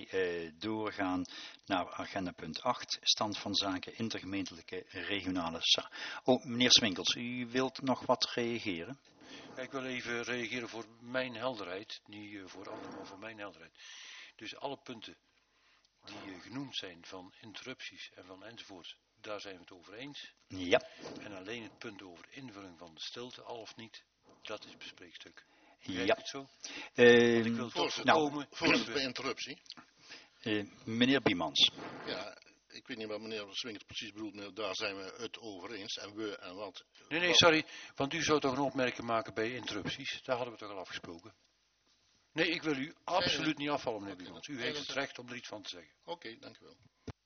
wij doorgaan naar agenda punt 8, stand van zaken intergemeentelijke regionale meneer Swinkels, u wilt nog wat reageren? Ja, ik wil even reageren voor mijn helderheid, niet voor anderen, maar voor mijn helderheid. Dus alle punten die genoemd zijn van interrupties en van enzovoort, daar zijn we het over eens. Ja. En alleen het punt over invulling van de stilte, al of niet, dat is bespreekstuk. Ja. Het zo? Ik wil voorzitter, bij interruptie. Meneer Biemans. Ja, ik weet niet wat meneer Swinkels precies bedoelt, maar daar zijn we het over eens. En we en wat. Nee, sorry, want u zou toch een opmerking maken bij interrupties? Daar hadden we toch al afgesproken? Nee, ik wil u absoluut niet afvallen, meneer Biemans. U heeft het recht om er iets van te zeggen. Oké, dank u wel.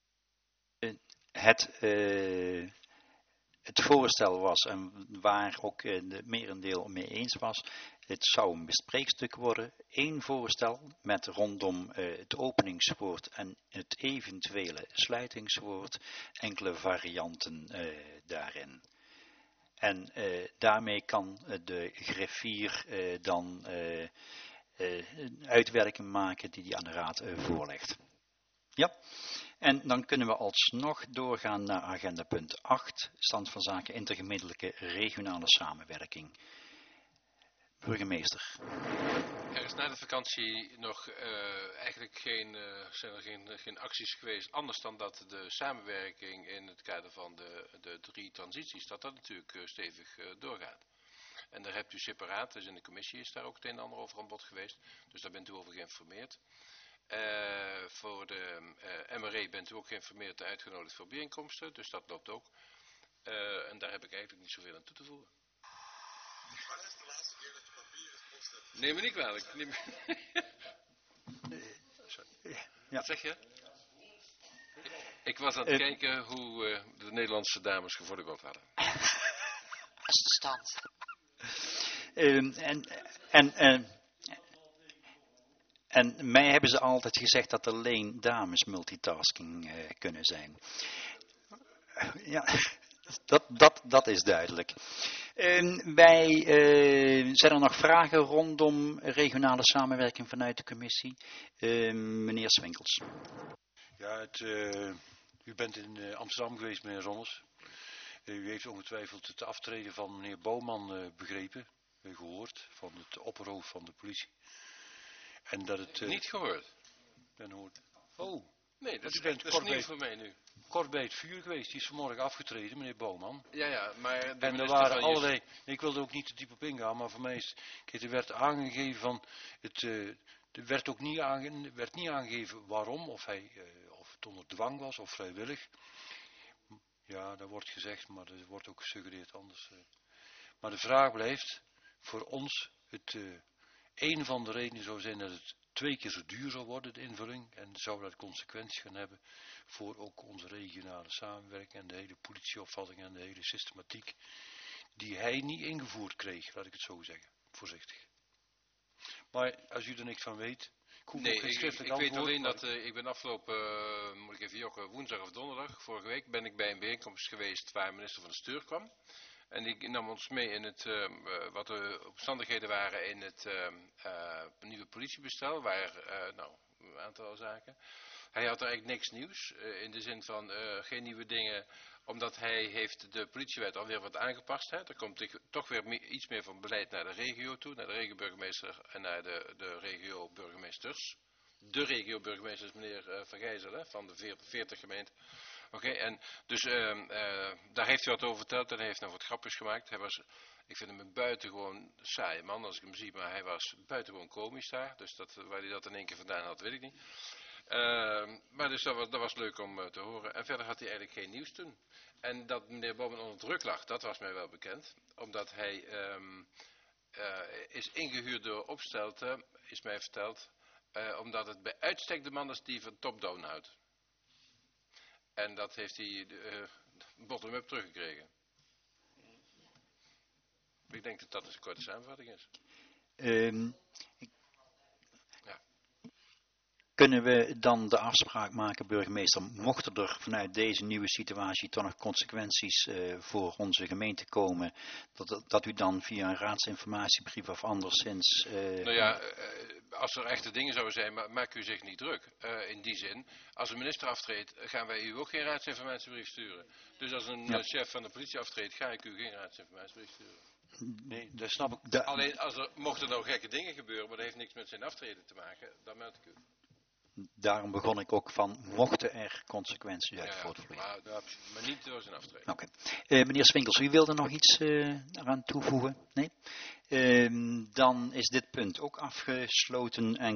Het voorstel was, en waar ook de merendeel mee eens was, het zou een bespreekstuk worden. 1 voorstel met rondom het openingswoord en het eventuele sluitingswoord, enkele varianten daarin. En daarmee kan de griffier dan uitwerking maken die aan de raad voorlegt. Ja. En dan kunnen we alsnog doorgaan naar agenda punt 8, stand van zaken intergemeentelijke regionale samenwerking. Burgemeester. Er is na de vakantie nog eigenlijk zijn er geen acties geweest, anders dan dat de samenwerking in het kader van de 3 transities, dat natuurlijk stevig doorgaat. En daar hebt u separaat, dus in de commissie is daar ook het een en ander over aan bod geweest, dus daar bent u over geïnformeerd. Voor de MRE bent u ook geïnformeerd en uitgenodigd voor bijeenkomsten, dus dat loopt ook. En daar heb ik eigenlijk niet zoveel aan toe te voegen. Neem me niet kwalijk. Ja. Wat zeg je? Ik was aan het kijken hoe de Nederlandse dames gevorderd hadden. Dat is de stand. En mij hebben ze altijd gezegd dat alleen dames multitasking kunnen zijn. Ja, dat is duidelijk. Zijn er nog vragen rondom regionale samenwerking vanuit de commissie? Meneer Swinkels. Ja, u bent in Amsterdam geweest, meneer Ronners. U heeft ongetwijfeld het aftreden van meneer Bouwman begrepen, gehoord, van het opperhoofd van de politie. En dat het... Niet gehoord? Ben hoort. Oh. Nee, dat is nieuw voor mij nu. Kort bij het vuur geweest, die is vanmorgen afgetreden, meneer Bouwman. Ja, maar... En er waren allerlei... Ik wilde ook niet te diep op ingaan, maar voor mij is... Kijk, er werd aangegeven van... Er werd niet aangegeven waarom, of het onder dwang was, of vrijwillig. Ja, dat wordt gezegd, maar er wordt ook gesuggereerd anders. Maar de vraag blijft, voor ons, een van de redenen zou zijn dat het 2 keer zo duur zou worden, de invulling. En zou dat consequenties gaan hebben voor ook onze regionale samenwerking en de hele politieopvatting en de hele systematiek. Die hij niet ingevoerd kreeg, laat ik het zo zeggen. Voorzichtig. Maar als u er niks van weet... Ik weet alleen dat ik ben afgelopen, moet ik even jokken, woensdag of donderdag, vorige week, ben ik bij een bijeenkomst geweest waar minister van de Steur kwam. En die nam ons mee in wat de omstandigheden waren in het nieuwe politiebestel, waar, een aantal zaken. Hij had er eigenlijk niks nieuws, in de zin van geen nieuwe dingen, omdat hij heeft de politiewet alweer wat aangepast. Hè. Er komt toch weer iets meer van beleid naar de regio toe, naar de regioburgemeester en naar de regioburgemeesters. De regioburgemeester is meneer Van Gijzel, hè, van de 40 gemeenten. Oké, en dus daar heeft hij wat over verteld en hij heeft nou wat grapjes gemaakt. Ik vind hem een buitengewoon saaie man als ik hem zie, maar hij was buitengewoon komisch daar. Dus waar hij dat in één keer vandaan had, weet ik niet. Maar dus dat was leuk om te horen. En verder had hij eigenlijk geen nieuws toen. En dat meneer Bouwman onder druk lag, dat was mij wel bekend. Omdat hij is ingehuurd door Opstelten, is mij verteld. Omdat het bij uitstek de man is die van top-down houdt. En dat heeft hij bottom-up teruggekregen. Ik denk dat dat een korte samenvatting is. Kunnen we dan de afspraak maken, burgemeester, mochten er vanuit deze nieuwe situatie toch nog consequenties voor onze gemeente komen, dat u dan via een raadsinformatiebrief of anderszins... Als er echte dingen zouden zijn, maak u zich niet druk. In die zin, als de minister aftreedt, gaan wij u ook geen raadsinformatiebrief sturen. Dus als een chef van de politie aftreedt, ga ik u geen raadsinformatiebrief sturen. Nee, dat snap ik. Alleen, mochten er nou gekke dingen gebeuren, maar dat heeft niks met zijn aftreden te maken, dan meld ik u. Daarom begon ik ook van, mochten er consequenties uit voortvloeien. Maar niet door zijn aftreden. Oké. Meneer Swinkels, u wilde nog iets eraan toevoegen? Nee? Dan is dit punt ook afgesloten en